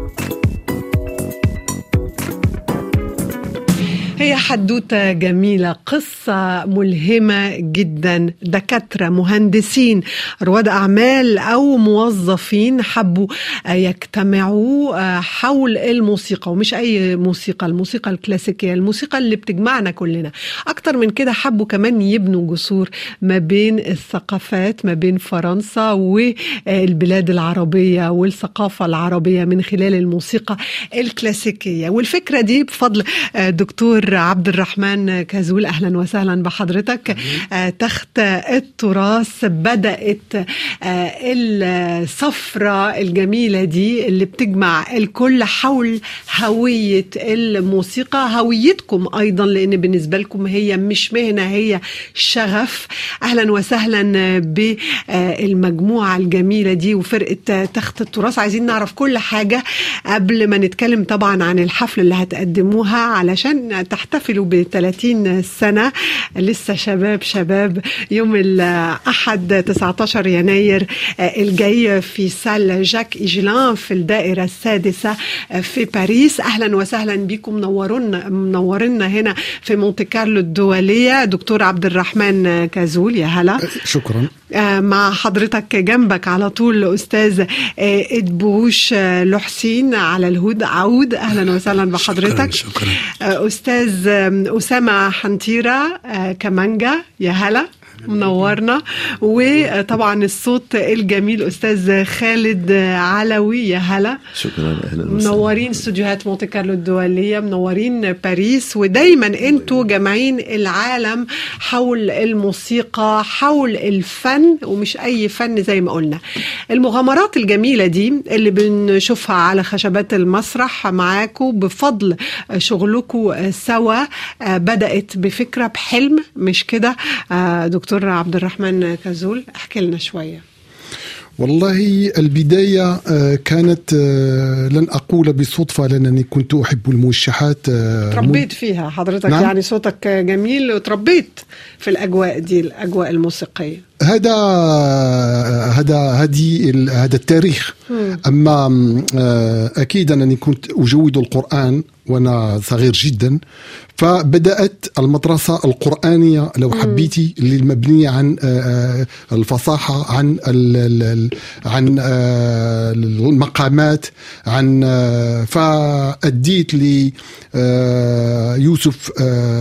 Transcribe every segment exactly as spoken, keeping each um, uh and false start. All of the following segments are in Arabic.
هي حدوتة جميلة، قصة ملهمة جدا. دكاترة، مهندسين، رواد أعمال أو موظفين حبوا يجتمعوا حول الموسيقى، ومش أي موسيقى، الموسيقى الكلاسيكية، الموسيقى اللي بتجمعنا كلنا. أكتر من كده حبوا كمان يبنوا جسور ما بين الثقافات، ما بين فرنسا والبلاد العربية والثقافة العربية من خلال الموسيقى الكلاسيكية. والفكرة دي بفضل دكتور عبد الرحمن كازول. أهلا وسهلا بحضرتك. آه تخت التراث بدأت آه السفرة الجميلة دي اللي بتجمع الكل حول هوية الموسيقى، هويتكم أيضا، لأن بالنسبة لكم هي مش مهنة، هي شغف. أهلا وسهلا بالمجموعة الجميلة دي وفرقة تخت التراث. عايزين نعرف كل حاجة قبل ما نتكلم طبعا عن الحفل اللي هتقدموها علشان تحتفلوا بثلاثين سنة. لسه شباب شباب. يوم الأحد تسعة عشر يناير الجاي في سال جاك إيجلان في الدائرة السادسة في باريس. أهلا وسهلا بكم، منورنا منورنا هنا في مونتي كارلو الدولية. دكتور عبد الرحمن كازول، يا هلا. شكرا. مع حضرتك جنبك على طول أستاذ إدبوش لحسين على الهود عود. أهلا وسهلا بحضرتك. شكرا, شكرا. أستاذ أسامة حنتيرة كمانجا، يا هلا، منورنا. وطبعا الصوت الجميل أستاذ خالد علوي، يا هلا. شكرا. أهلا منورين استوديوهات مونتي كارلو الدولية، منورين باريس، ودايما انتوا جمعين العالم حول الموسيقى، حول الفن، ومش أي فن زي ما قلنا. المغامرات الجميلة دي اللي بنشوفها على خشبات المسرح معاكم بفضل شغلكم سوا بدأت بفكرة، بحلم، مش كده دكتور دكتور عبد الرحمن كازول؟ احكي لنا شوية. والله البداية كانت لن أقول بصدفة، لأنني كنت أحب الموشحات. تربيت فيها حضرتك؟ نعم؟ يعني صوتك جميل وتربيت في الأجواء دي، الأجواء الموسيقية. هذا هذا هذه هذا التاريخ. م. أما أكيد أنني كنت أجود القرآن وأنا صغير جدا، فبدأت المدرسة القرآنية لو حبيتي المبنية عن الفصاحة، عن عن المقامات، عن فأديت لي يوسف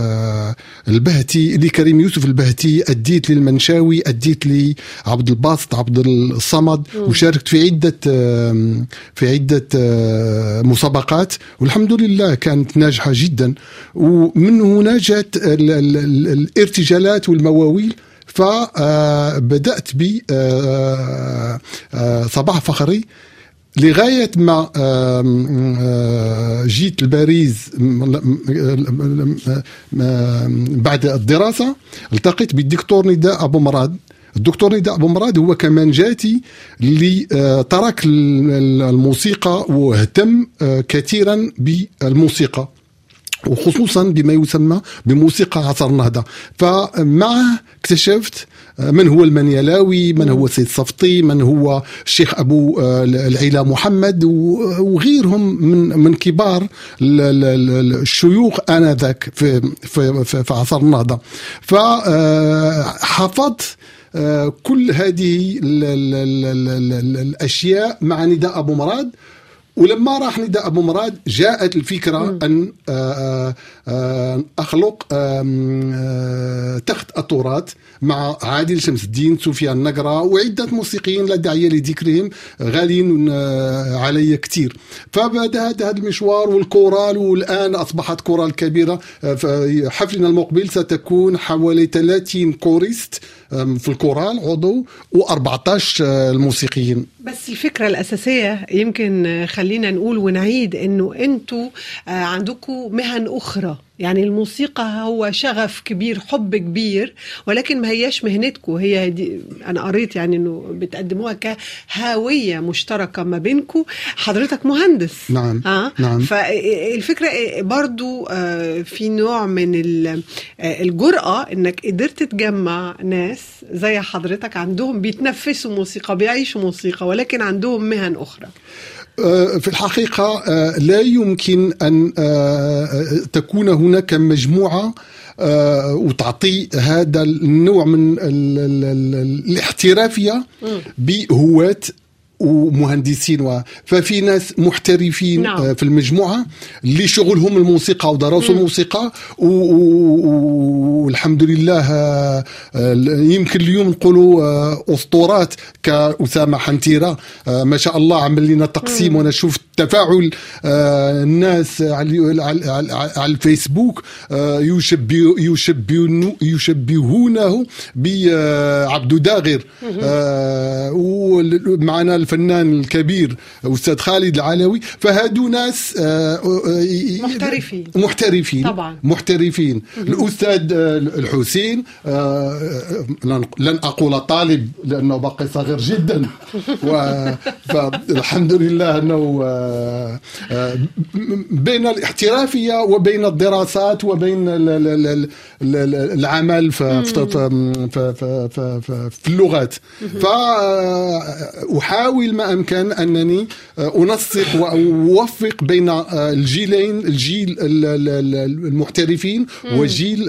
البهتي، لكريم يوسف البهتي، أديت للمنشاوي، أديت لي عبد الباسط، عبد الصمد، وشاركت في عدة في عدة مسابقات، والحمد لله كانت ناجحة جدا. ومن هنا جاءت الارتجالات والمواويل، فبدأت بصباح فخري لغاية ما جيت لباريس بعد الدراسة. التقيت بالدكتور نداء أبو مراد. الدكتور نداء أبو مراد هو كمان جاتي اللي ترك الموسيقى واهتم كثيرا بالموسيقى، وخصوصا بما يسمى بموسيقى عصر النهضة. فمعه اكتشفت من هو المنيلاوي، من هو سيد صفطي، من هو الشيخ أبو العلا محمد، وغيرهم من من كبار الشيوخ آنذاك في في في عصر النهضة. فحفظت كل هذه الأشياء مع نداء أبو مراد. ولما راح نداء أبو مراد جاءت الفكرة أن أخلق تخت التراث مع عادل شمس الدين، سفيان نقرة، وعدة موسيقيين لا داعي لذكرهم غالين علي كتير. فبدأ هذا المشوار والكورال، والآن أصبحت كورال كبيرة. حفلنا المقبل ستكون حوالي ثلاثين كوريست في الكورال عضو وأربعة عشر الموسيقيين. بس الفكرة الأساسية يمكن خلينا نقول ونعيد إنه أنتوا عندكم مهن أخرى. يعني الموسيقى هو شغف كبير، حب كبير، ولكن ما هياش مهنتكم. هي دي أنا قريت يعني إنه بتقدموها كهوية مشتركة ما بينكم. حضرتك مهندس. نعم. آه؟ نعم. فالفكرة برضو في نوع من الجرأة إنك قدرت تجمع ناس زي حضرتك عندهم بيتنفسوا موسيقى، بيعيشوا موسيقى، ولكن عندهم مهن أخرى. في الحقيقة لا يمكن أن تكون هناك مجموعة وتعطي هذا النوع من الاحترافية بهواة ومهندسين. ففي ناس محترفين نعم. في المجموعة اللي شغلهم الموسيقى ودراسوا الموسيقى والحمد لله يمكن اليوم نقولوا أسطورات كأسامة حنتيرة ما شاء الله عمل لنا تقسيم. وانا شفت تفاعل الناس على الفيسبوك يشبهونه بعبد داغر. ومعنا الفنان الكبير أستاذ خالد العلوي. فهادو ناس محترفين محترفين طبعا محترفين. الأستاذ الحسين لن أقول طالب لأنه باقي صغير جدا فالحمد لله أنه بين الاحترافية وبين الدراسات وبين العمل في اللغات. فأحاول ما أمكن أنني أنسق وأوفق بين الجيلين، الجيل المحترفين وجيل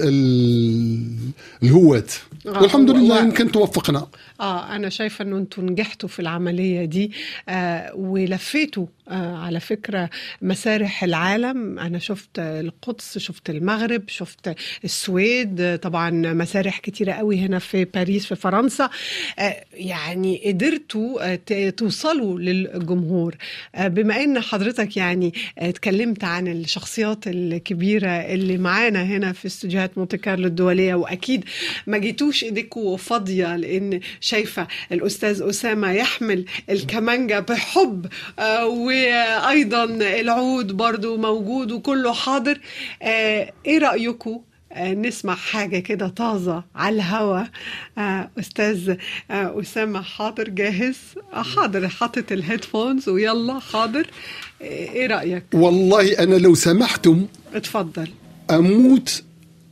الهواة. والحمد لله يمكن توفقنا. آه أنا شايفة أنه أنتم نجحتوا في العملية دي آه ولفيتوا آه على فكرة مسارح العالم. أنا شفت القدس، شفت المغرب، شفت السويد، طبعا مسارح كتيرة قوي هنا في باريس في فرنسا. آه يعني قدرتوا آه توصلوا للجمهور. آه بما أن حضرتك يعني آه تكلمت عن الشخصيات الكبيرة اللي معانا هنا في استوديوهات مونte كارلو الدولية، وأكيد ما جيتوش إيديكوا فاضية لأن شايفة الأستاذ أسامة يحمل الكمانجة بحب آه وأيضا العود برضو موجود وكله حاضر. آه إيه رأيكم آه نسمع حاجة كده طازة على الهوا؟ آه أستاذ آه أسامة حاضر جاهز؟ آه حاضر حاطط الهيدفونز ويلا حاضر. آه إيه رأيك؟ والله أنا لو سمحتم اتفضل. أموت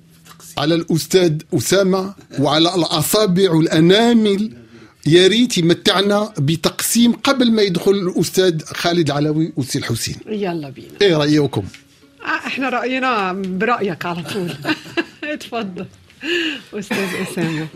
على الأستاذ أسامة وعلى الأصابع والأنامل. يا ريت يمتعنا بتقسيم قبل ما يدخل الأستاذ خالد علوي والسي الحسين. يلا بينا. إيه رأيكم؟ آه إحنا رأينا برأيك على طول. اتفضل أستاذ أسامة.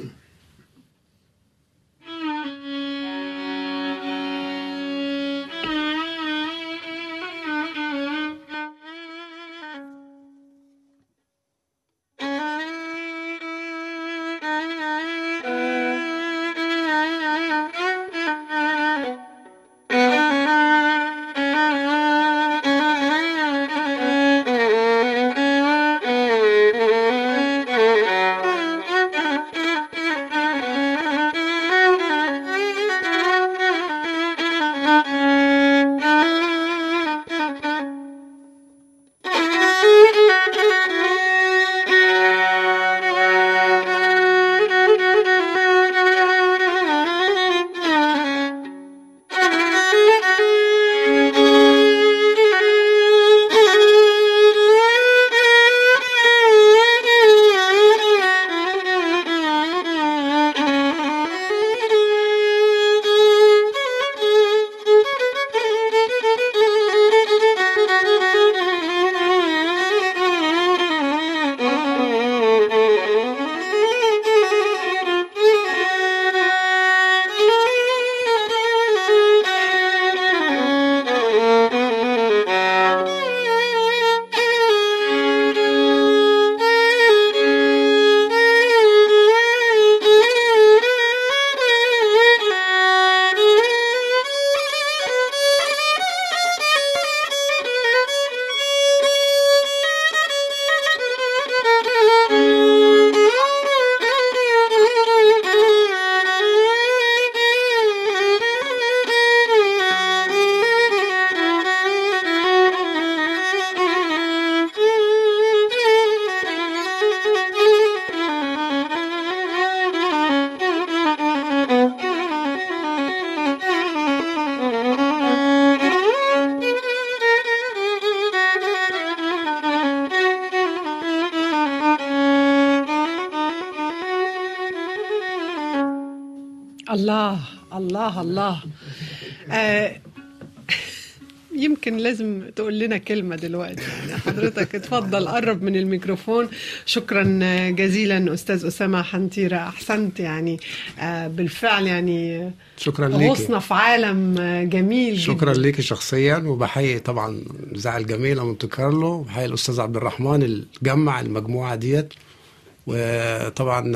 الله الله الله. آه يمكن لازم تقول لنا كلمة دلوقتي يعني. حضرتك اتفضل قرب من الميكروفون. شكرا جزيلا أستاذ أسامة حنتيرة، أحسنت يعني بالفعل يعني. شكرا لك، غصنا في عالم جميل. شكرا جدا. لك شخصيا، وبحيي طبعا الإذاعة الجميلة مونte كارلو، وبحيي الأستاذ عبد الرحمن اللي جمع المجموعة ديت. وطبعا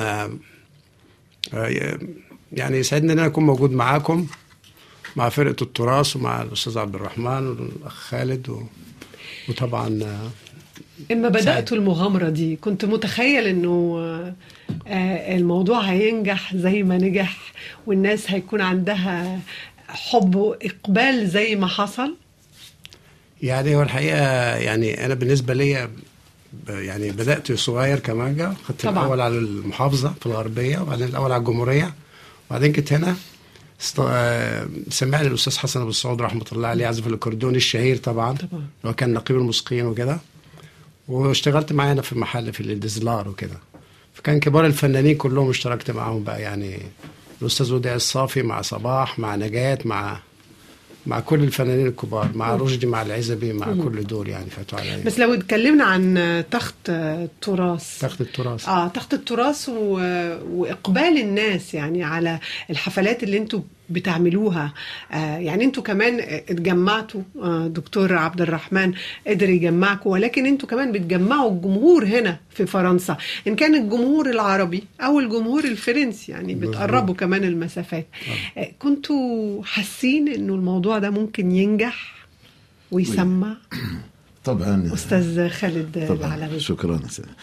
يعني يسعدني ان انا اكون موجود معاكم مع فرقة التراث ومع الأستاذ عبد الرحمن والأخ خالد و... وطبعا إما بدأتوا المغامرة دي كنت متخيل إنه الموضوع هينجح زي ما نجح، والناس هيكون عندها حب وإقبال زي ما حصل؟ يعني هو الحقيقة يعني أنا بالنسبة لي يعني بدأت صغير كمانجا، خدت الأول على المحافظة في الغربية، وبعدين الأول على الجمهورية، وبعدين كنت هنا است... سمعني الأستاذ حسن أبو السعود رحمة الله عليه، عازف الأكورديون الشهير طبعا، طبعا. هو كان نقيب الموسيقيين وكده، واشتغلت معاه هنا في محل في الدزلار وكده. فكان كبار الفنانين كلهم اشتركت معهم بقى، يعني الأستاذ وديع الصافي مع صباح مع نجاة مع مع كل الفنانين الكبار، مع رشدي مع العزبي مع مم. كل دول يعني فاتوا عليا. بس لو اتكلمنا عن تخت التراث تخت التراث اه تخت التراث و... واقبال الناس يعني على الحفلات اللي انتوا بتعملوها، آه يعني انتوا كمان اتجمعتوا، آه دكتور عبد الرحمن قدر يجمعكم، ولكن انتوا كمان بتجمعوا الجمهور هنا في فرنسا، ان كان الجمهور العربي او الجمهور الفرنسي، يعني بتقربوا كمان المسافات. آه كنتوا حاسين انه الموضوع ده ممكن ينجح ويسمع؟ طبعا أستاذ خالد العلوي. شكرا.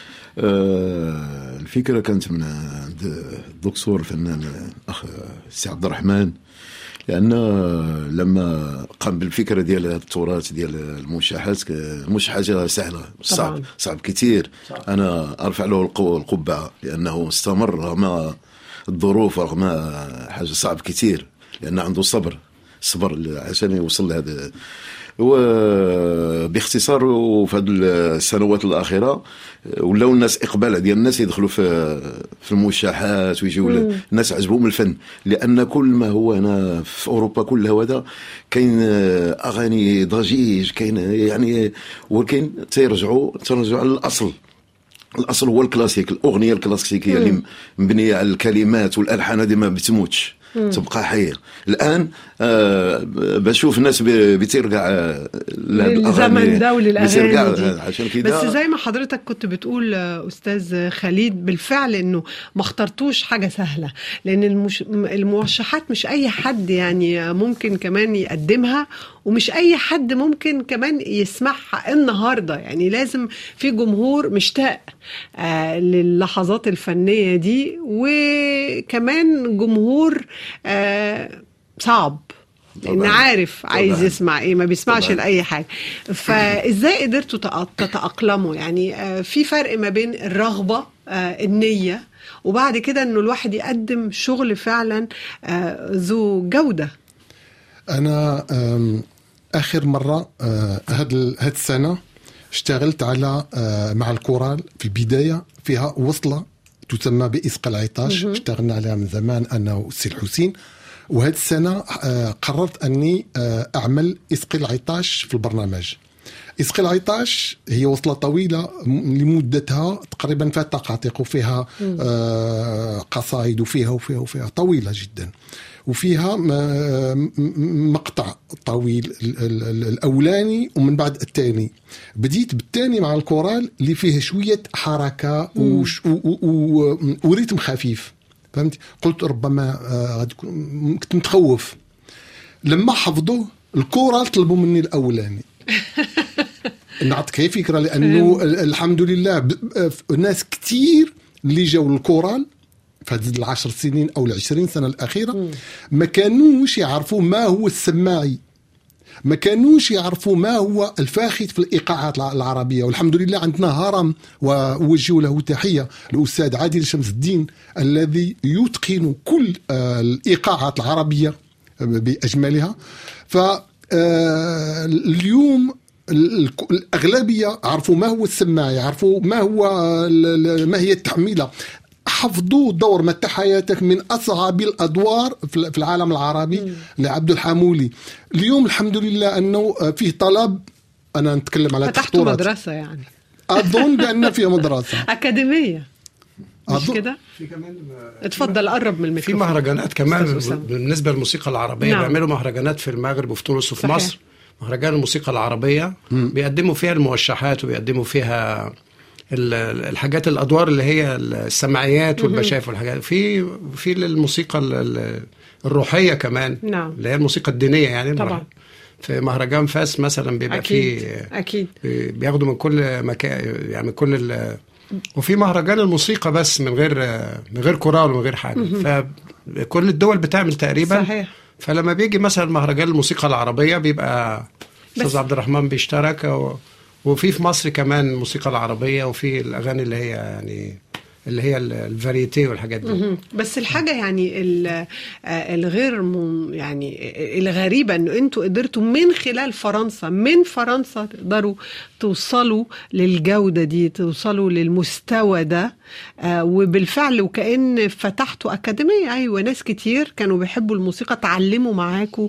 آه الفكرة كانت من عند الدكتور الفنان الأخ سي عبد الرحمن، لأن لما قام بالفكرة ديال التراث ديال الموشحات مش حاجة سهلة، صعب صعب كتير. أنا أرفع له القبعة لأنه استمر رغم الظروف، رغم حاجة صعب كتير، لأن عنده صبر صبر عشان يوصل لهذا. وباختصار وفي هذه السنوات الأخيرة ولاو الناس إقبال ديال الناس يدخلوا في في الموشحات ويجيو الناس عجبهم الفن، لأن كل ما هو هنا في أوروبا كلها وهذا كاين أغاني ضجيج، كاين يعني وكاين تيرجعوا ترجعوا على الأصل. الأصل هو الكلاسيك، الأغنية الكلاسيكية اللي مبنية على الكلمات والألحان، هذه ما بتموتش، تبقى حية. الآن آه بشوف الناس بترجع للزمن ده وللأغاني دي. عشان كده بس زي ما حضرتك كنت بتقول أستاذ خالد، بالفعل إنه ما اخترتوش حاجة سهلة، لأن المش... الموشحات مش أي حد يعني ممكن كمان يقدمها، ومش أي حد ممكن كمان يسمعها النهاردة، يعني لازم في جمهور مشتاق آه للحظات الفنية دي، وكمان جمهور آه صعب لأن عارف عايز طبعاً. يسمع ايه، ما بيسمعش طبعاً. لأي حاجة. فازاي قدرتوا تتأقلموا؟ يعني آه في فرق ما بين الرغبة آه النية، وبعد كده انه الواحد يقدم شغل فعلا آه ذو جودة. انا اخر مرة هاد هاد السنة اشتغلت على مع الكورال في البداية فيها وصلة تسمى بإسق العطاش، اشتغلنا عليها من زمان أنا والسي الحسين، وهذه السنة قررت أني أعمل إسق العطاش في البرنامج. إسق العطاش هي وصلة طويلة لمدتها تقريبا فيها تقاطيق وفيها قصائد وفيها وفيها وفيها طويلة جدا، وفيها مقطع طويل الأولاني ومن بعد الثاني. بديت بالثاني مع الكورال اللي فيه شوية حركة وريتم خفيف، فهمت؟ قلت ربما غادي كنت متخوف. لما حفظوه الكورال طلبوا مني الأولاني. نعطيك هي فكرة، لأنه الحمد لله ناس كتير اللي جاوا للكورال في هذه العشر سنين أو العشرين سنة الأخيرة ما كانوش يعرفوا ما هو السماعي، ما كانوش يعرفوا ما هو الفاخت في الإيقاعات العربية. والحمد لله عندنا هرم، ووجه له تحية الأستاذ عادل شمس الدين الذي يتقن كل الإيقاعات العربية بأجملها. فاليوم الأغلبية عرفوا ما هو السماعي، عرفوا ما هو ما هي التحميلة، حفظوا دور متى حياتك من أصعب الأدوار في العالم العربي لعبد الحمولي. اليوم الحمد لله أنه فيه طلب. أنا نتكلم على فتحتوا مدرسة يعني أظن بأن فيها مدرسة أكاديمية مش كده؟ في كمان اتفضل قرب من الميكروفون. في مهرجانات كمان بالنسبة للموسيقى العربية. نعم. بيعملوا مهرجانات في المغرب وفي تونس وفي صحيح. مصر. مهرجان الموسيقى العربية م. بيقدموا فيها الموشحات وبيقدموا فيها الحاجات الأدوار اللي هي السماعيات والبشايف والحاجات. في في الموسيقى الروحية كمان. نعم. اللي هي الموسيقى الدينية يعني. طبعا. في مهرجان فاس مثلا بيبقى أكيد. فيه أكيد بياخدوا من كل مكان يعني من كل ال وفي مهرجان الموسيقى بس من غير من غير كورال ومن غير حاجة. فكل الدول بتعمل تقريبا. صحيح. فلما بيجي مثلا مهرجان الموسيقى العربية بيبقى أستاذ عبد الرحمن بيشترك و... وفي في مصر كمان الموسيقى العربية وفي الأغاني اللي هي يعني اللي هي الفاريتي والحاجات دي. بس الحاجة يعني الغير يعني الغريبة انه انتوا قدرتوا من خلال فرنسا من فرنسا تقدروا توصلوا للجودة دي، توصلوا للمستوى ده. وبالفعل وكأن فتحتوا أكاديمية. أيوة ناس كتير كانوا بيحبوا الموسيقى تعلموا معاكوا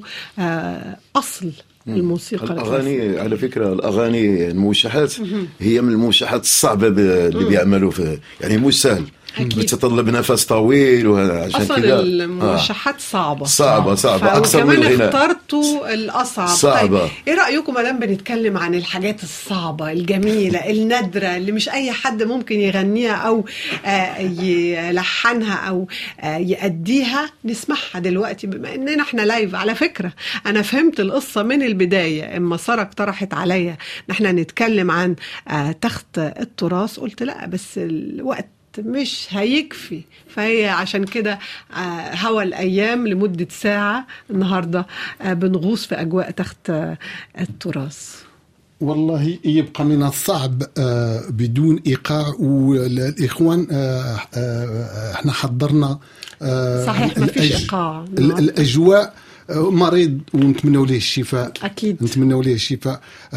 أصل الموسيقى. الأغاني على فكرة الأغاني الموشحات هي من الموشحات الصعبة اللي بيعملوا فيها يعني مش سهل. بتتطلب نفس طويل وعشان أصلا كده الموشحات آه. صعبة صعبة صعبة أكثر من الغناء. اخترتوا الأصعب. صعبة. طيب إيه رأيكم مدام بنتكلم عن الحاجات الصعبة الجميلة النادرة اللي مش أي حد ممكن يغنيها أو آه يلحنها أو آه يأديها؟ نسمعها دلوقتي بما إننا إحنا لايف. على فكرة أنا فهمت القصة من البداية. إما سارة اقترحت عليا نحن نتكلم عن آه تخت التراث قلت لا بس الوقت مش هيكفي. فهي عشان كده هوا الأيام لمدة ساعة النهاردة بنغوص في أجواء تخت التراث. والله يبقى من الصعب بدون إيقاع. والإخوان احنا حضرنا صحيح ما فيش إيقاع. الأجواء مريض ونتمنوا له الشفاء. أكيد نتمنوا له الشفاء.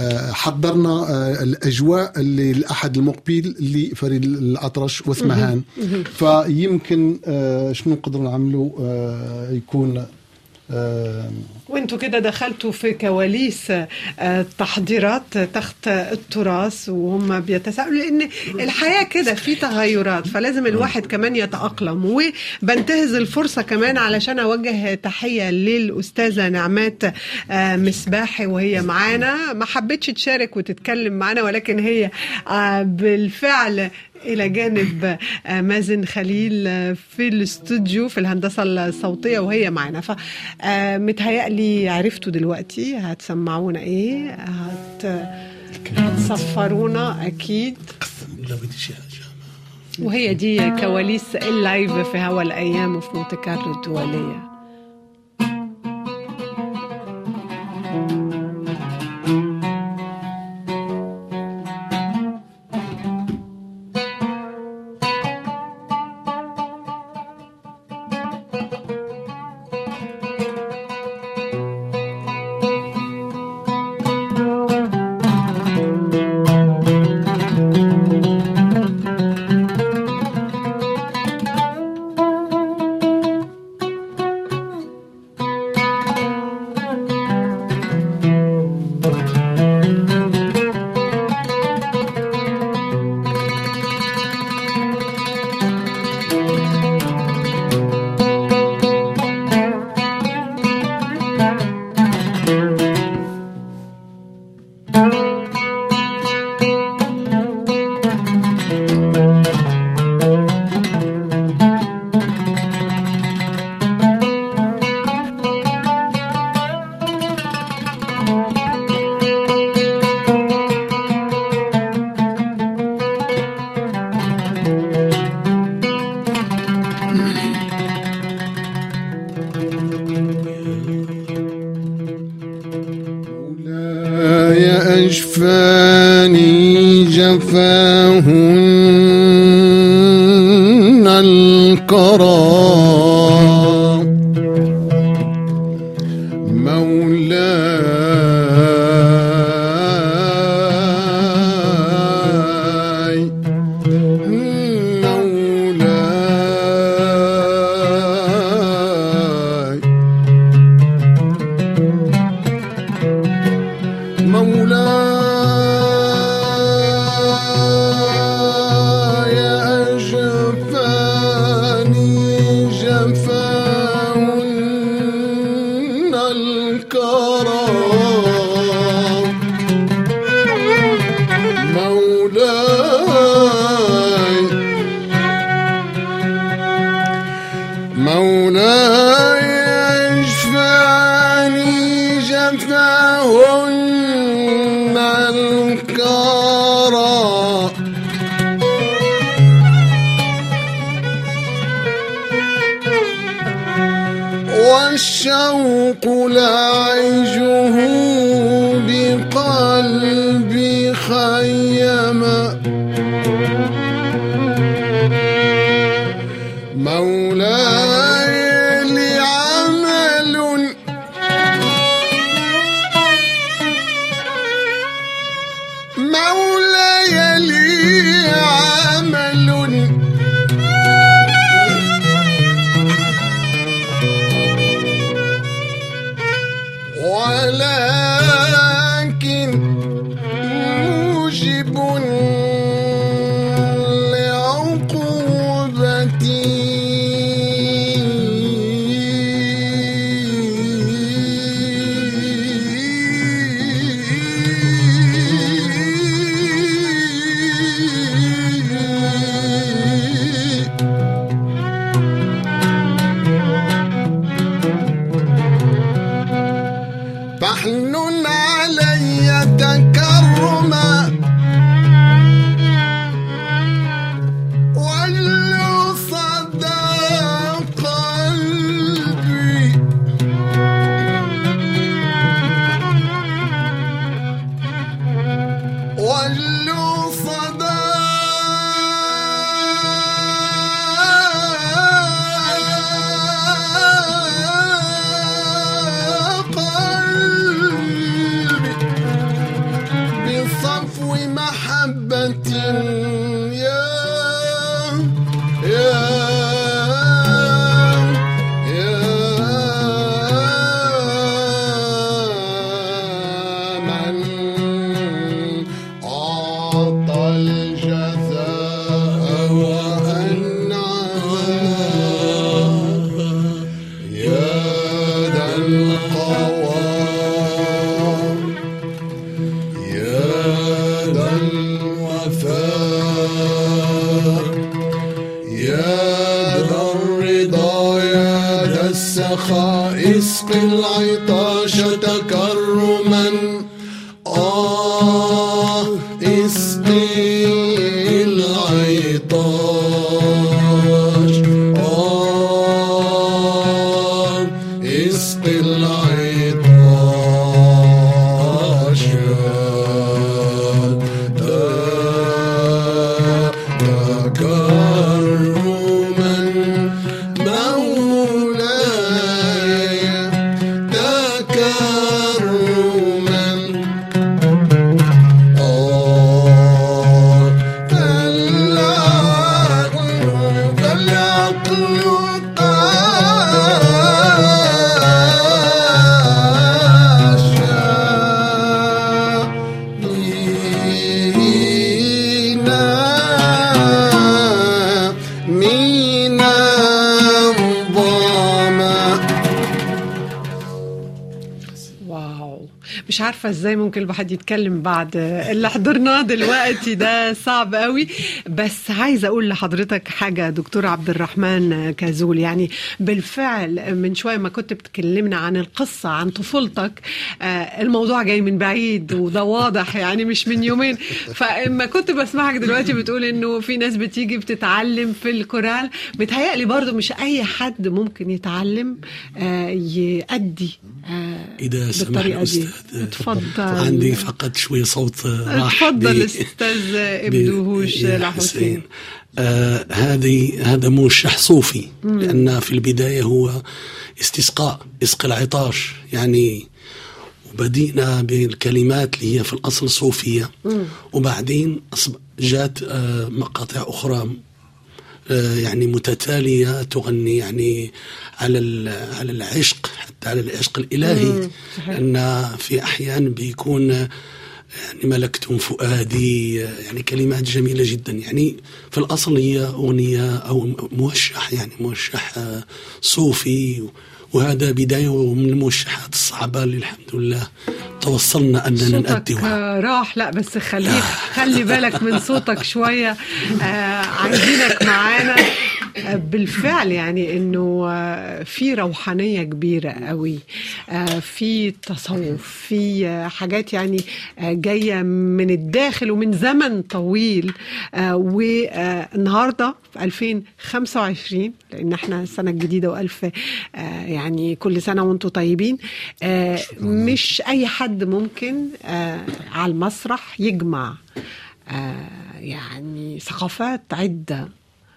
حضرنا الأجواء اللي الأحد المقبل لفريد الأطرش واسمهان. فيمكن شنو نقدر نعملوا يكون وانتوا كده دخلتوا في كواليس تحضيرات تخت التراث وهم بيتساءلوا لان الحياة كده في تغيرات فلازم الواحد كمان يتأقلم. وبنتهز الفرصة كمان علشان اوجه تحية للأستاذة نعمات مصباحي وهي معانا. ما حبتش تشارك وتتكلم معانا ولكن هي بالفعل إلى جانب مازن خليل في الاستوديو في الهندسة الصوتية وهي معنا. فمتهيألي عرفتوا دلوقتي هتسمعونا إيه، هتصفرونا أكيد. وهي دي كواليس اللايف في هوا الأيام وفي مونte كارلو الدولية. أشفاني جفاهن الكرى مولاي مولاي الشوق لعيشه بقلبي خيما مولاي لي عمل مولاي لي عمل ولكن موجب لعقوبتي فاحنن علي تكرما ولو صدى قلبي ولو صدى بصفو محبة يا يا يا من أعطى الجزاء وأنعم يا ذا القوام يا ذا الوفاء يا ذا الرضا يا ذا السخاء اسقي العطاش تكرما آه اسقي العطاش آه اسقي العطاش تكرما مولاي تكرما آه فالعقل فالعقل مش عارفة ازاي ممكن الواحد يتكلم بعد اللي حضرناه دلوقتي، ده صعب قوي. بس عايزة اقول لحضرتك حاجة دكتور عبد الرحمن كازول، يعني بالفعل من شوية ما كنت بتكلمنا عن القصة عن طفولتك، الموضوع جاي من بعيد وده واضح يعني مش من يومين. فاما كنت بسمعك دلوقتي بتقول انه في ناس بتيجي بتتعلم في الكورال، بتهيألي برضو مش اي حد ممكن يتعلم يؤدي إذا سمح أستاذ. اتفضل. عندي فقط شوية صوت راح. اتفضل أستاذ إبدوهوش لحسين. آه هذه هذا موشح صوفي، مم. لأن في البداية هو استسقاء اسقي العطاش يعني، وبدينا بالكلمات اللي هي في الأصل صوفية، مم. وبعدين جات آه مقاطع أخرى يعني متتالية تغني يعني على على العشق، حتى على العشق الإلهي، أن في أحيان بيكون يعني ملكتم فؤادي، يعني كلمات جميلة جدا. يعني في الأصل هي أغنية أو موشح، يعني موشح صوفي، وهذا بداية من الموشحات الصعبة اللي الحمد لله توصلنا أننا نأديها. راح لا بس خليك خلي بالك من صوتك شوية. آه عايزينك معانا بالفعل يعني انه في روحانيه كبيره قوي، في تصوف، في حاجات يعني جايه من الداخل ومن زمن طويل. والنهارده في ألفين وخمسة وعشرين، لان احنا السنه الجديده والف يعني كل سنه وانتم طيبين، مش اي حد ممكن على المسرح يجمع يعني ثقافات عده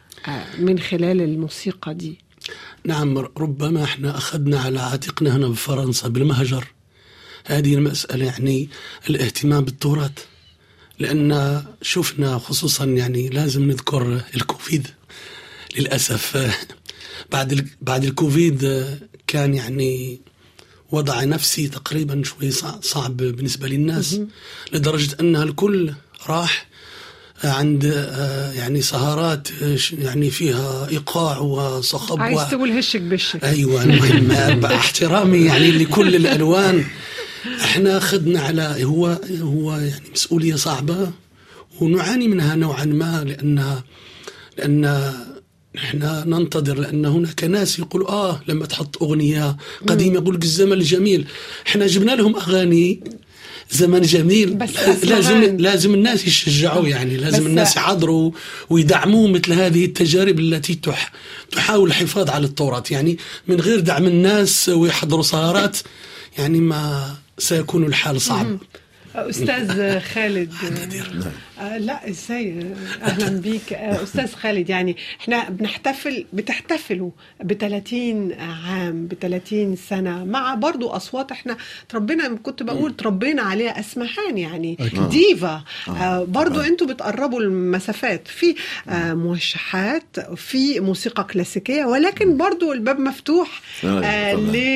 من خلال الموسيقى دي. نعم، ربما احنا أخذنا على عاتقنا هنا بفرنسا بالمهجر هذه المسألة، يعني الاهتمام بالتراث، لأن شفنا خصوصا يعني لازم نذكر الكوفيد للأسف. بعد بعد الكوفيد كان يعني وضع نفسي تقريبا شوي صعب بالنسبة للناس، لدرجة أنها الكل راح عند يعني سهرات يعني فيها إيقاع وصخب. عايز تقول هشك بشك. أيوة، المهم باحترامي يعني لكل الألوان، احنا أخذنا على هو هو يعني مسؤولية صعبة ونعاني منها نوعا ما، لأن لأن احنا ننتظر، لأن هناك ناس يقولوا آه لما تحط أغنية قديمة يقول لك الزمن الجميل. احنا جبنا لهم أغاني زمن جميل، بس لازم لازم الناس يشجعوا، يعني لازم الناس يحضروا ويدعموا مثل هذه التجارب التي تح تحاول الحفاظ على التراث. يعني من غير دعم الناس ويحضروا سهرات يعني ما سيكون الحال صعب. أستاذ خالد. آه لا ازاي، اهلا بيك آه استاذ خالد. يعني احنا بنحتفل بتحتفلوا بثلاثين عام، بثلاثين سنة، مع برضو اصوات احنا تربينا، كنت بقول تربينا عليها، اسمهان يعني أكيد. ديفا آه برضو انتوا بتقربوا المسافات في آه موشحات، في موسيقى كلاسيكية، ولكن برضو الباب مفتوح آه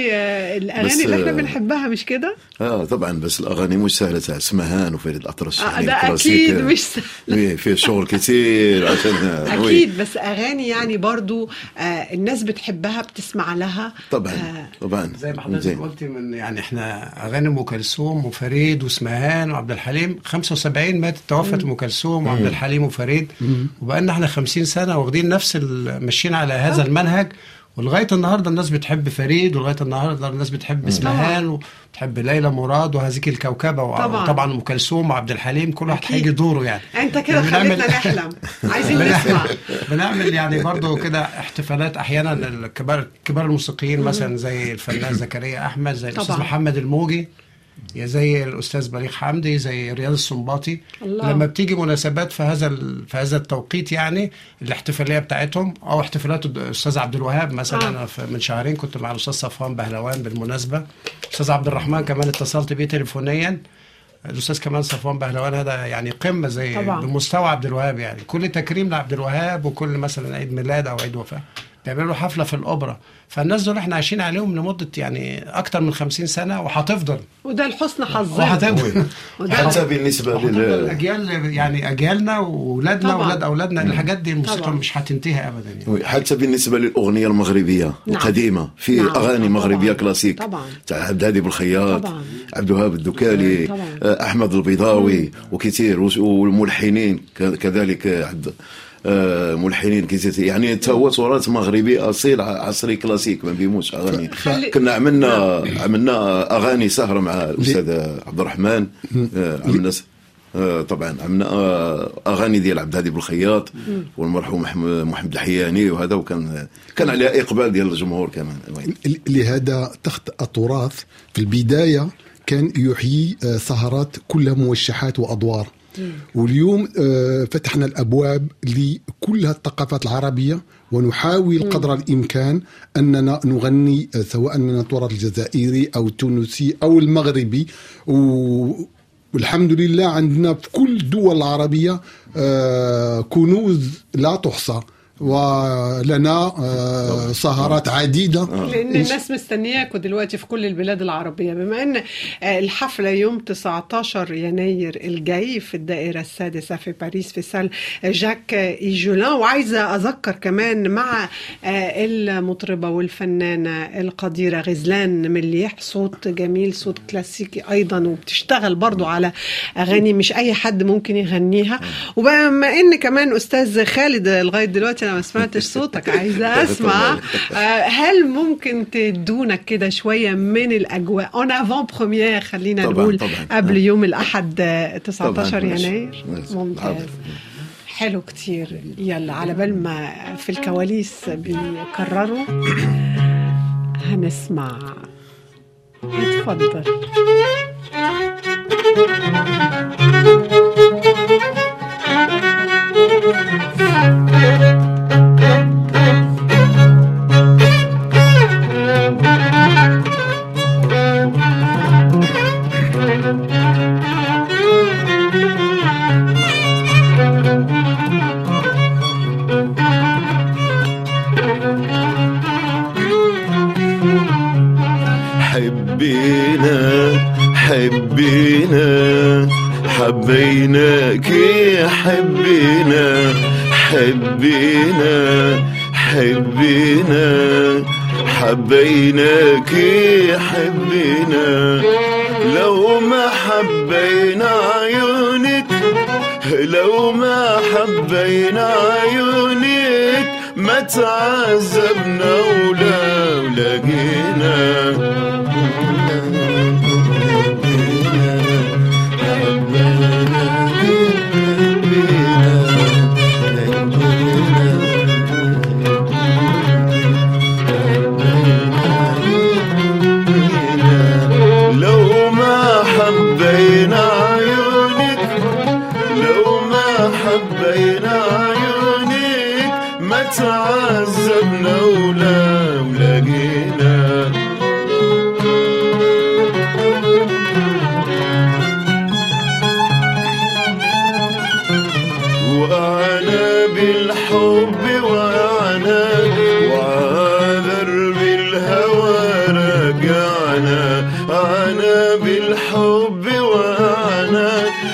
للاغاني اللي احنا بنحبها، مش كده؟ اه طبعا، بس الاغاني مش سهله تاع اسمهان وفريد الأطرش. آه يعني ده اكيد مش سهل، في شغل كتير عشان اكيد، بس اغاني يعني برضو آه الناس بتحبها، بتسمع لها طبعا. آه طبعا زي ما حضرتك قلتي، من يعني احنا اغاني ام كلثوم وفريد واسمهان وعبد الحليم، خمسة وسبعين ماتت توفت ام كلثوم وعبد الحليم وفريد، وبقى لنا احنا خمسين سنه واخدين نفس ماشيين على هذا آه. المنهج، ولغايه النهارده الناس بتحب فريد، ولغايه النهارده الناس بتحب اسمهان وتحب ليلى مراد وهذه الكوكبه، وطبعا ام كلثوم وعبد الحليم، كل واحد هيجي دوره. يعني انت كده خليتنا نحلم، عايزين نسمع. بنعمل يعني برضو كده احتفالات احيانا الكبار كبار الموسيقيين، مثلا زي الفنان زكريا احمد، زي الاستاذ محمد الموجي، يا زي الاستاذ بليغ حمدي، زي رياض السنباطي. الله. لما بتيجي مناسبات في هذا في هذا التوقيت، يعني الاحتفاليه بتاعتهم، او احتفالات الاستاذ عبد الوهاب مثلا. آه. انا من شهرين كنت مع الاستاذ صفوان بهلوان بالمناسبه، الاستاذ عبد الرحمن كمان اتصلت بيه تليفونيا، الاستاذ كمان صفوان بهلوان، هذا يعني قمه زي طبعا. بمستوى عبد الوهاب، يعني كل تكريم لعبد الوهاب، وكل مثلا عيد ميلاد او عيد وفاه بيعملوا حفله في الاوبرا. فالناس دول احنا عايشين عليهم لمده يعني اكتر من خمسين سنه، وهتفضل، وده الحسن حظنا، وهتفضل حتى بالنسبه للاجيال، يعني اجيالنا واولادنا واولاد اولادنا. الحاجات دي الموسيقى طبعا. مش هتنتهي ابدا يعني. حتى بالنسبه للاغنيه المغربيه نعم. القديمه، في نعم. اغاني مغربيه طبعا. كلاسيك تاع عبد الهادي بالخياط، عبد الوهاب الدكالي، طبعا. احمد البيضاوي مم. وكثير، والملحنين كذلك عبد آه ملحنين كثير، يعني هو تراث مغربي اصيل عصري كلاسيك، ما بيموتش اغاني. كنا عملنا عملنا اغاني سهره مع الاستاذ عبد الرحمن، آه عملنا آه طبعا عملنا آه اغاني ديال عبد الهادي بالخياط والمرحوم محمد الحياني، وهذا وكان كان عليها اقبال ديال الجمهور كمان. لهذا تخت التراث في البدايه كان يحيي سهرات كلها موشحات وادوار، واليوم فتحنا الأبواب لكل الثقافات العربية، ونحاول قدر الإمكان أننا نغني سواء من التراث الجزائري أو التونسي أو المغربي، والحمد لله عندنا في كل الدول العربية كنوز لا تحصى، ولنا سهرات عديدة، لأن الناس مستنياكوا دلوقتي في كل البلاد العربية. بما أن الحفلة يوم تسعة عشر يناير الجاي في الدائرة السادسة في باريس في سال جاك إيجولان، وعايزة أذكر كمان مع المطربة والفنانة القديرة غزلان مليح، صوت جميل، صوت كلاسيكي أيضا، وبتشتغل برضو على أغاني مش أي حد ممكن يغنيها. وبما أن كمان أستاذ خالد لغاية دلوقتي دلوقتي أنا ما سمعتش صوتك، عايزة أسمع. هل ممكن تدونا كده شوية من الأجواء اون افون بروميير، خلينا طبعاً نقول طبعاً. قبل يوم الأحد تسعة عشر طبعاً. يناير؟ ممتاز، حلو كتير. يلا على بال ما في الكواليس بيكرروا هنسمع. اتفضل. حبينا حبينا حبيناك حبينا حبينا حبينا حبيناك حبينا لو ما حبينا عيونك لو ما حبينا عيونك ما تعذبنا ولا ولقينا لو ما حبينا عيونك لو ما حبينا عيونك ما تعذبنا ولا ولقينا وأنا بالحب وأنا وعاذر بالهوى رجعنا أنا بالحب وأنا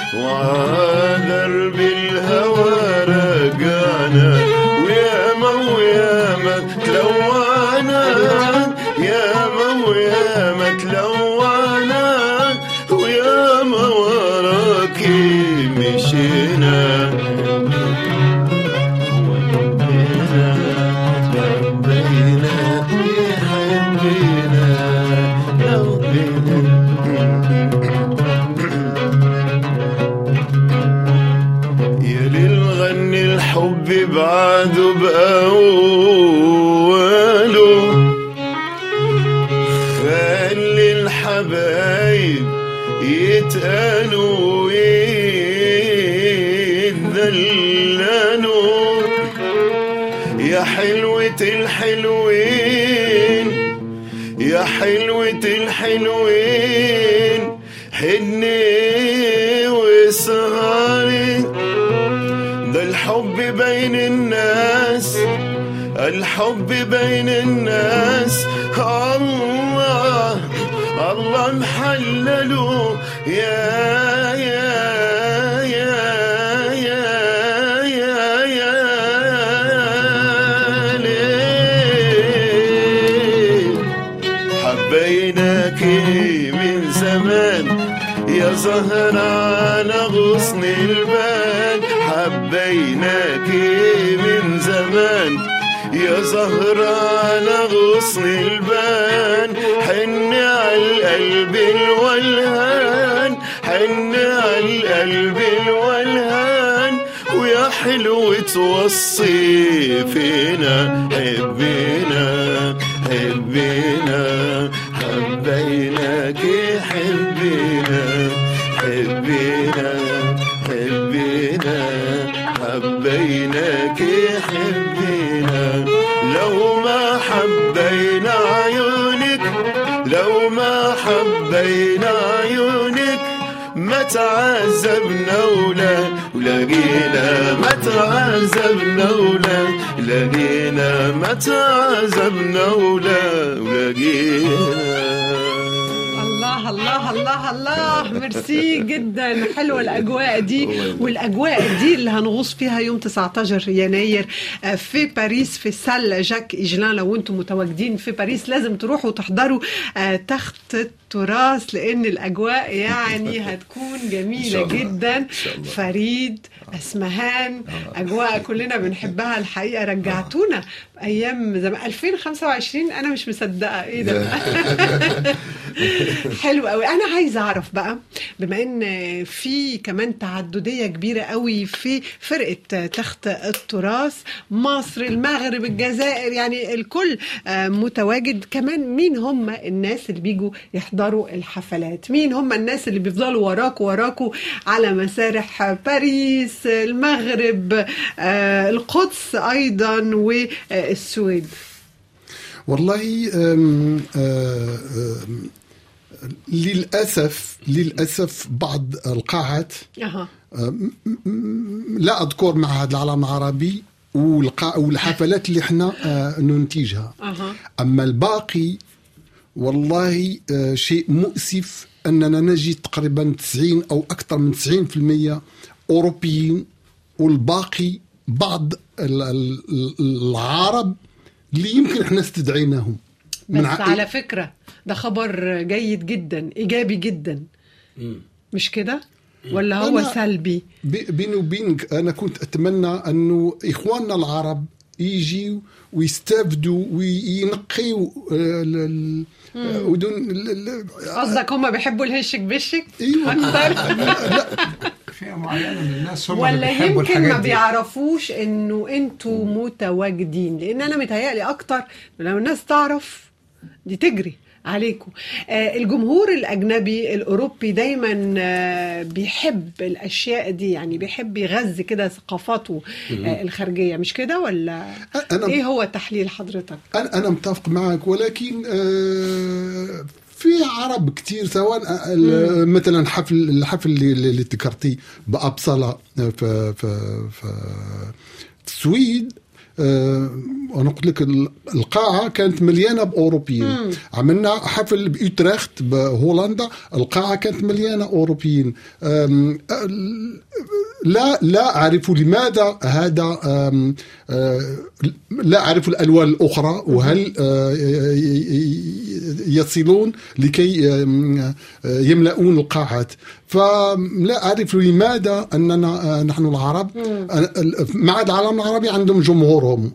وعاذر بالهوى رجعنا وياما وياما تلوعنا ياما وياما تلوعنا وياما وراكي مشينا الحب بعده بأوله خلي الحبايب يتقالوا ويتذللوا يا حلوة الحلوين يا حلوة الحلوين حني وسهري ده الحب بين الناس الحب بين الناس الله الله محلله يا يا يا يا يا يا ليه حبيناك من زمان يا زهرة على غصن البال حبيناك من زمان يا زهرة على غصن البان حن على القلب الولهان حن على القلب الولهان ويا حلو توصي فينا حبينا حبينا حبيناك حبينا حبينا حبينا حبيناك حبينا لو ما حبينا عيونك لو ما حبينا عيونك ما تعذبنا ولا ولقينا ما تعذبنا ولا لقينا ما تعذبنا ولا ولقينا. الله الله الله الله الله، ميرسي جدا. حلوة الأجواء دي، والأجواء دي اللي هنغوص فيها يوم تسعة عشر يناير في باريس في سال جاك إجلان. لو أنتم متواجدين في باريس لازم تروحوا تحضروا تخت التراث، لأن الأجواء يعني هتكون جميلة جدا. فريد، أسمهان، أجواء كلنا بنحبها الحقيقة. رجعتونا أيام زمان ألفين وخمسة وعشرين، أنا مش مصدقة إيه ده. حلو قوي. أنا عايزة أعرف بقى، بما إن في كمان تعددية كبيرة قوي في فرقة تخت التراث، مصر، المغرب، الجزائر، يعني الكل متواجد. كمان مين هم الناس اللي بيجوا يحضروا الحفلات؟ مين هم الناس اللي بيفضلوا وراكوا وراكوا على مسارح باريس، المغرب، القدس أيضا، والسويد؟ والله أم أم للأسف للأسف بعض القاعات أه. لا أذكر معهد العالم العربي والحفلات اللي احنا ننتجها. أه. أما الباقي والله شيء مؤسف أننا نجد تقريبا تسعين أو أكثر من تسعين بالمئة أوروبيين، والباقي بعض العرب اللي يمكن احنا استدعيناهم. بس على فكرة ده خبر جيد جدا، إيجابي جدا، مش كده؟ ولا هو سلبي؟ بيني وبينك أنا كنت أتمنى أنه إخواننا العرب يجيوا ويستفدوا وينقيوا ودون. قصدك هم بيحبوا الهشك بشك؟ ايوه. لا، فئة معينة من الناس هم ولا اللي بيحبوا يمكن ما دي. بيعرفوش انه انتوا متواجدين، لان انا متهيألي اكتر لو الناس تعرف دي تجري عليكم. آه الجمهور الأجنبي الأوروبي دايما آه بيحب الأشياء دي، يعني بيحب يغذي كده ثقافاته آه الخارجية، مش كده؟ ولا إيه هو تحليل حضرتك؟ أنا, أنا متفق معك، ولكن آه في عرب كتير، سواء مثلا حفل الحفل اللي, اللي ذكرتي بأبصلة في, في, في السويد. أه أنا قلت لك القاعة كانت مليانة بأوروبيين. مم. عملنا حفل بأوتريخت بهولندا، القاعة كانت مليانة أوروبيين. لا لا أعرف لماذا هذا، لا أعرف الألوان الأخرى، وهل يصلون لكي يملؤون القاعات. فلا أعرف لماذا أننا نحن العرب مع العالم العربي عندهم جمهورهم.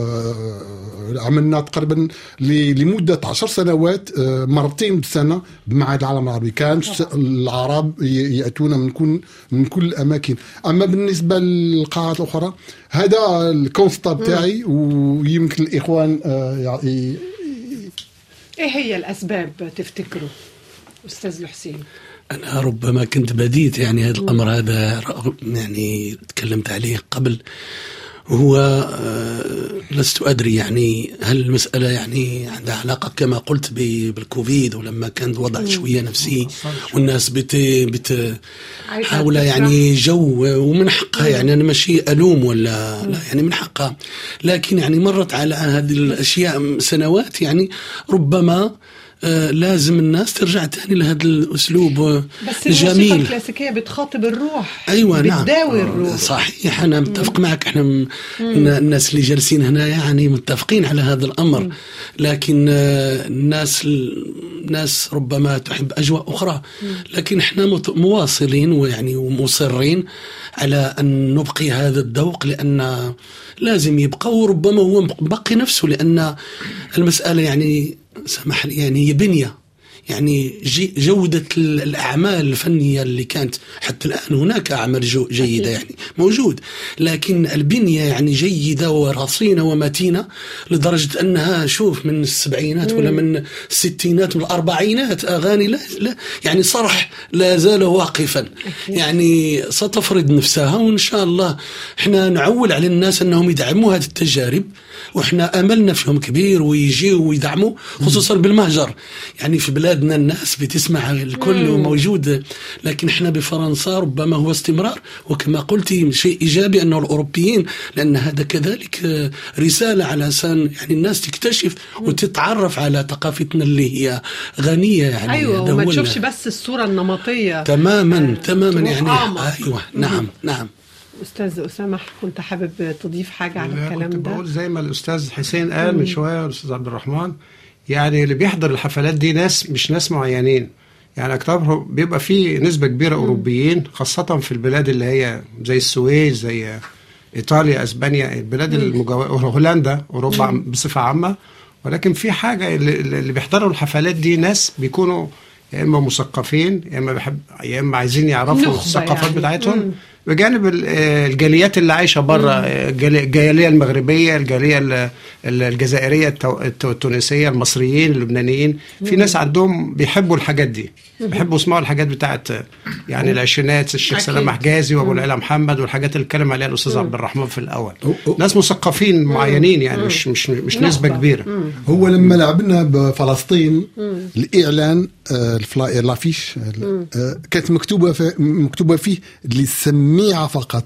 عملنا تقريبا لمدة عشر سنوات مرتين بالسنة بمعهد العالم العربي، كان العرب يأتون من كل من كل الأماكن. أما بالنسبة للقاعات الأخرى هذا الكونستا بتاعي، ويمكن الإخوان يعني. إيه هي الأسباب تفتكروا أستاذ الحسين؟ أنا ربما كنت بديت يعني هذا الأمر هذا يعني تكلمت عليه قبل. هو لست أدري يعني هل المسألة يعني عندها علاقة كما قلت بالكوفيد، ولما كان وضع شوية نفسي والناس بت بت حاول يعني جو، ومن حقها يعني أنا ماشي ألوم ولا لا، يعني من حقها، لكن يعني مرت على هذه الأشياء سنوات، يعني ربما آه لازم الناس ترجع تاني لهذا الأسلوب بس الجميل. الموسيقى الكلاسيكية بتخاطب الروح، أيوة نعم، بتداوي الروح. صحيح، أنا متفق مم. معك. احنا م... الناس اللي جالسين هنا يعني متفقين على هذا الأمر. مم. لكن آه الناس الناس ربما تحب أجواء أخرى. مم. لكن احنا مت... مواصلين ويعني ومصرين على أن نبقي هذا الذوق، لأن لازم يبقى، وربما هو بقي نفسه، لأن المسألة يعني سمح لي يعني هي بنية، يعني جودة الأعمال الفنية اللي كانت حتى الآن هناك أعمال جيدة يعني موجود، لكن البنية يعني جيدة ورصينة ومتينة لدرجة أنها شوف من السبعينات ولا من الستينات من الأربعينات أغاني لا, لا يعني صرح لا زال واقفا، يعني ستفرض نفسها. وإن شاء الله احنا نعول على الناس أنهم يدعموا هذه التجارب، وإحنا أملنا فيهم كبير ويجيوا ويدعموا، خصوصا بالمهجر يعني في بلاد بلادنا الناس بتسمع الكل وموجود، لكن احنا بفرنسا ربما هو استمرار، وكما قلتي شيء إيجابي أنه الأوروبيين، لأن هذا كذلك رسالة على أساس يعني الناس تكتشف وتتعرف على ثقافتنا اللي هي غنية يعني. أيوة، وما تشوفش بس الصورة النمطية تماما آه تماما يعني أعمق. أيوة نعم نعم. أستاذ أسامة، كنت حابب تضيف حاجة على الكلام كنت ده؟ بقول زي ما الأستاذ حسين قال من شوية والأستاذ عبد الرحمن، يعني اللي بيحضر الحفلات دي ناس مش ناس معينين، يعني أكترهم بيبقى فيه نسبة كبيرة أوروبيين، خاصة في البلاد اللي هي زي السويد، زي إيطاليا، أسبانيا، البلاد المجاورة، هولندا، أوروبا بصفة عامة. ولكن في حاجة اللي, اللي بيحضروا الحفلات دي ناس بيكونوا يا إما مثقفين، يا إما بحب يا إما عايزين يعرفوا الثقافات يعني بتاعتهم، مم. بجانب الجاليات اللي عايشة برا، الجالية المغربية، الجالية الجزائرية، التونسية، المصريين، اللبنانيين، في ناس عندهم بيحبوا الحاجات دي، بيحبوا يسمعوا الحاجات بتاعت يعني العشرينات، الشيخ سلام حجازي وابو العلا محمد والحاجات اللي اتكلم عليها الاستاذ عبد الرحمن في الاول. ناس مثقفين معينين يعني، مش مش مش نسبة كبيرة. هو لما لعبنا بفلسطين الاعلان الفلاير لافيش كانت مكتوبة مكتوبة فيه للسميعة فقط.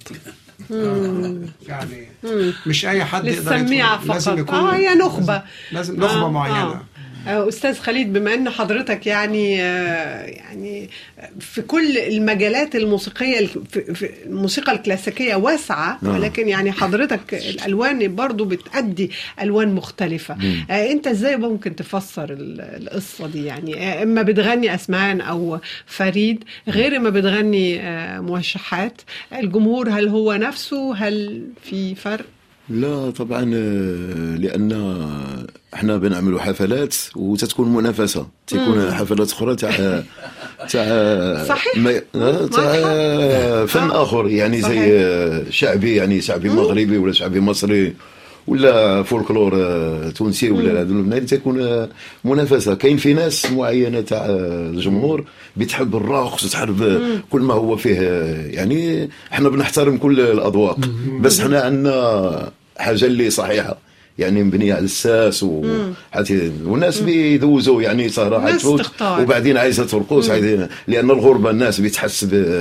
يعني مش اي حد يقدر للسميعة فقط. لازم يكون اه هي نخبة، لازم نخبة آه معينة. آه. أستاذ خالد، بما أن حضرتك يعني يعني في كل المجالات الموسيقية، في الموسيقى الكلاسيكية واسعة، ولكن يعني حضرتك الألوان برضو بتأدي ألوان مختلفة. أنت إزاي ممكن تفسر القصة دي؟ يعني إما بتغني أسمهان أو فريد غير ما بتغني موشحات، الجمهور هل هو نفسه؟ هل في فرق؟ لا طبعا، لان احنا بنعملوا حفلات وتتكون منافسه، تكون حفلات اخرى تاع تاع صحيح تاع فن اخر، يعني زي شعبي، يعني شعبي مغربي ولا شعبي مصري ولا فولكلور تونسي ولا لبناني، تكون منافسه. كاين في ناس معينه تاع الجمهور بتحب الرقص وتحب كل ما هو فيه، يعني احنا بنحترم كل الاذواق، بس احنا عندنا حاجه اللي صحيحه، يعني مبنيه على الساس وحتى والناس بيدوزوا يعني صراحه تفوت، وبعدين عايزه ترقص، لان الغربه الناس بتحس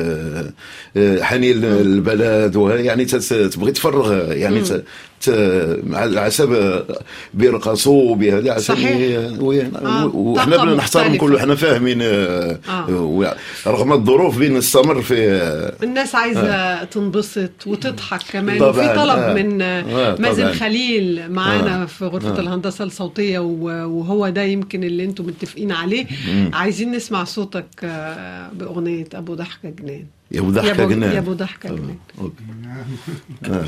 بحنين البلد، ويعني تبغي تفرغ يعني على حسب بيرقصوا بهذا عشان آه. وإحنا بدنا نحترم كله، إحنا فاهمين آه. رغم الظروف بنستمر في الناس عايزة آه. تنبسط وتضحك كمان. وفي طلب آه. من آه. مازن خليل معانا آه. في غرفة آه. الهندسة الصوتية، وهو ده يمكن اللي انتم متفقين عليه. مم. عايزين نسمع صوتك بأغنية أبو ضحكة جنان. يا أبو ضحكة جنان، يا أبو ضحكة جنان. آه.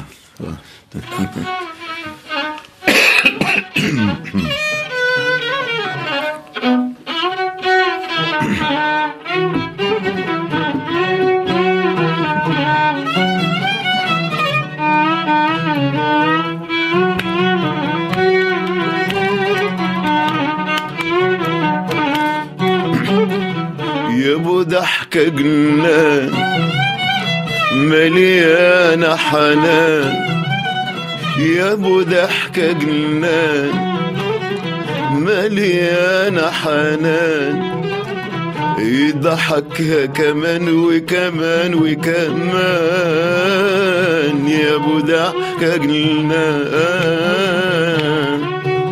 يا أبو ضحكة جنان مليانة حنان، يا ابو ضحكة جنان مليانة حنان، يضحكها كمان وكمان وكمان، يا ابو ضحكة جنان.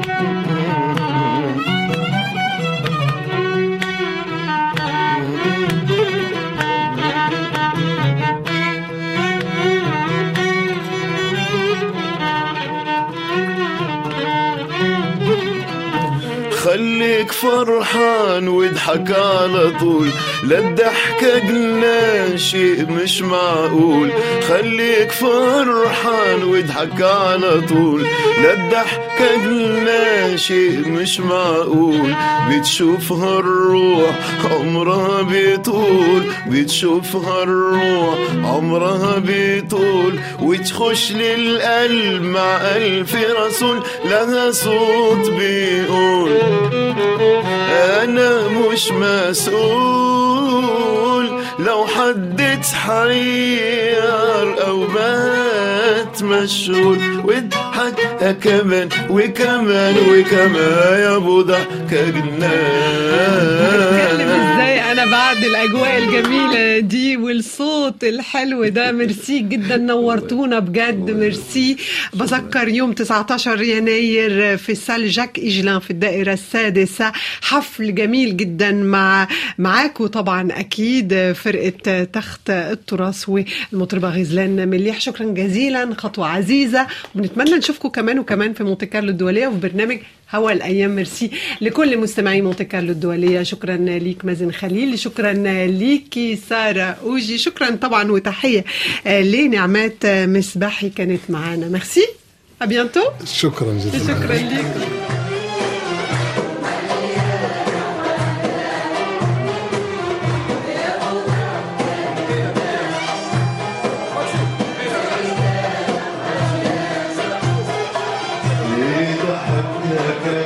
خليك فرحان واضحك على طول، لا الضحكة جنان شيء مش معقول. خليك فرحان واضحك على طول، لا الضحكة جنان شيء مش معقول. بتشوفها الروح عمرها بيطول، بتشوفها الروح عمرها بيطول، وتخش للقلب مع ألف رسول، لها صوت بيقول أنا مش مسؤول لو حد اتحير أو بات مشهور واضحك كمان وكمان وكمان يا ابو ضحكة بتكلم جنان. ازاي انا بعد الاجواء الجميله دي والصوت الحلو ده. ميرسي جدا، نورتونا بجد. ميرسي. بذكر يوم تسعة عشر يناير في سال جاك إجلان في الدائرة السادسة حفل جميل جدا مع معاكم طبعا أكيد فرقة تخت التراث والمطربة غزلان مليح. شكرا جزيلا، خطوة عزيزة، ونتمنى نشوفكم كمان وكمان في مونتي كارلو الدولية وفي برنامج هوا الأيام. ميرسي لكل مستمعي مونتي كارلو الدولية. شكرا ليك مازن خليل، شكرا ليكي سارة أوجي، شكرا طبعا وتحية لنعمات مصباحي كانت معانا. ميرسي، أبيانتو. شكرا جزيلا. شكرا ليك. ليه ضحكنا